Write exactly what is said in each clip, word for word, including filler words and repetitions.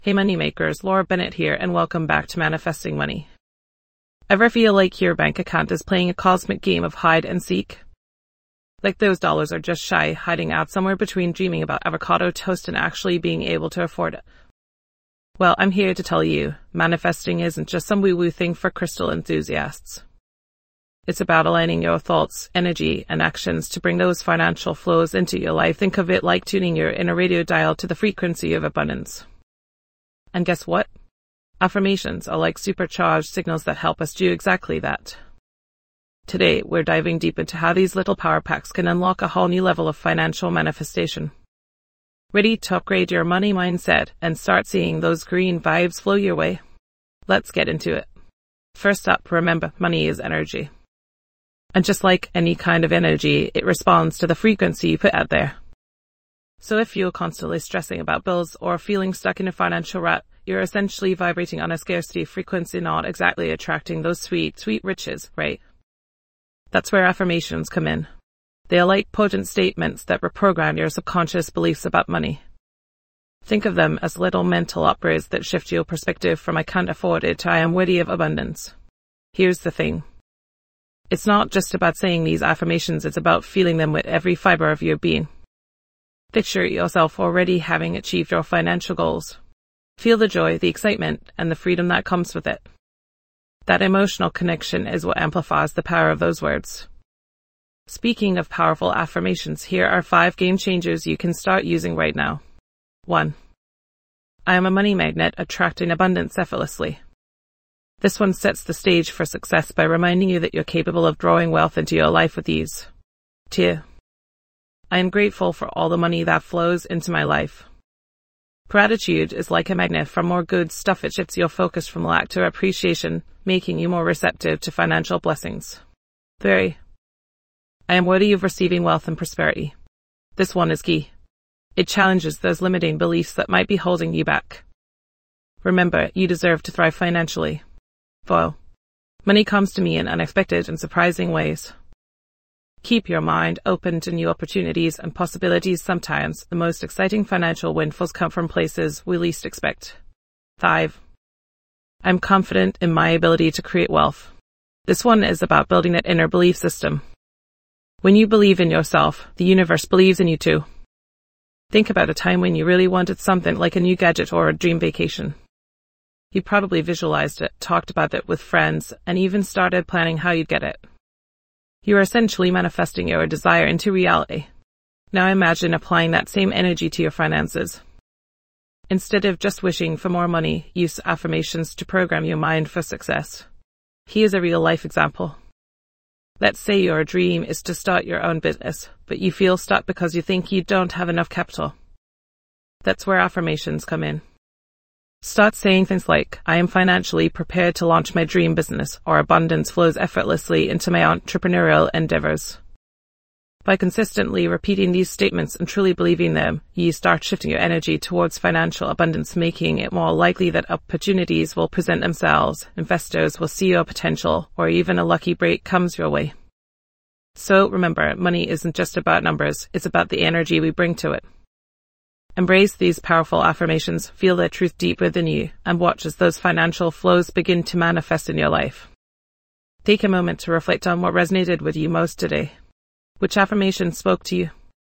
Hey moneymakers, Laura Bennett here, and welcome back to Manifesting Money. Ever feel like your bank account is playing a cosmic game of hide and seek? Like those dollars are just shy, hiding out somewhere between dreaming about avocado toast and actually being able to afford it? Well, I'm here to tell you, manifesting isn't just some woo-woo thing for crystal enthusiasts. It's about aligning your thoughts, energy, and actions to bring those financial flows into your life. Think of it like tuning your inner radio dial to the frequency of abundance. And guess what? Affirmations are like supercharged signals that help us do exactly that. Today, we're diving deep into how these little power packs can unlock a whole new level of financial manifestation. Ready to upgrade your money mindset and start seeing those green vibes flow your way? Let's get into it. First up, remember, money is energy. And just like any kind of energy, it responds to the frequency you put out there. So if you're constantly stressing about bills or feeling stuck in a financial rut, you're essentially vibrating on a scarcity frequency, not exactly attracting those sweet, sweet riches, right? That's where affirmations come in. They are like potent statements that reprogram your subconscious beliefs about money. Think of them as little mental upgrades that shift your perspective from "I can't afford it" to "I am worthy of abundance." Here's the thing. It's not just about saying these affirmations, it's about feeling them with every fiber of your being. Picture yourself already having achieved your financial goals. Feel the joy, the excitement, and the freedom that comes with it. That emotional connection is what amplifies the power of those words. Speaking of powerful affirmations, here are five game changers you can start using right now. one. I am a money magnet, attracting abundance effortlessly. This one sets the stage for success by reminding you that you're capable of drawing wealth into your life with ease. two. I am grateful for all the money that flows into my life. Gratitude is like a magnet. For more good stuff, it shifts your focus from lack to appreciation, making you more receptive to financial blessings. three. I am worthy of receiving wealth and prosperity. This one is key. It challenges those limiting beliefs that might be holding you back. Remember, you deserve to thrive financially. four. Money comes to me in unexpected and surprising ways. Keep your mind open to new opportunities and possibilities. Sometimes the most exciting financial windfalls come from places we least expect. five. I'm confident in my ability to create wealth. This one is about building that inner belief system. When you believe in yourself, the universe believes in you too. Think about a time when you really wanted something like a new gadget or a dream vacation. You probably visualized it, talked about it with friends, and even started planning how you'd get it. You are essentially manifesting your desire into reality. Now imagine applying that same energy to your finances. Instead of just wishing for more money, use affirmations to program your mind for success. Here's a real-life example. Let's say your dream is to start your own business, but you feel stuck because you think you don't have enough capital. That's where affirmations come in. Start saying things like, I am financially prepared to launch my dream business, or abundance flows effortlessly into my entrepreneurial endeavors. By consistently repeating these statements and truly believing them, you start shifting your energy towards financial abundance, making it more likely that opportunities will present themselves, investors will see your potential, or even a lucky break comes your way. So remember, money isn't just about numbers, it's about the energy we bring to it. Embrace these powerful affirmations, feel their truth deep within you, and watch as those financial flows begin to manifest in your life. Take a moment to reflect on what resonated with you most today. Which affirmation spoke to you?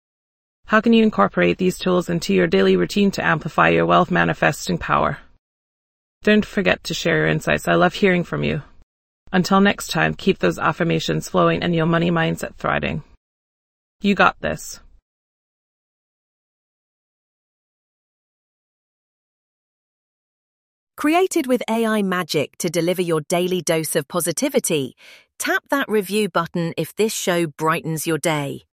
How can you incorporate these tools into your daily routine to amplify your wealth manifesting power? Don't forget to share your insights. I love hearing from you. Until next time, keep those affirmations flowing and your money mindset thriving. You got this. Created with A I magic to deliver your daily dose of positivity, tap that review button if this show brightens your day.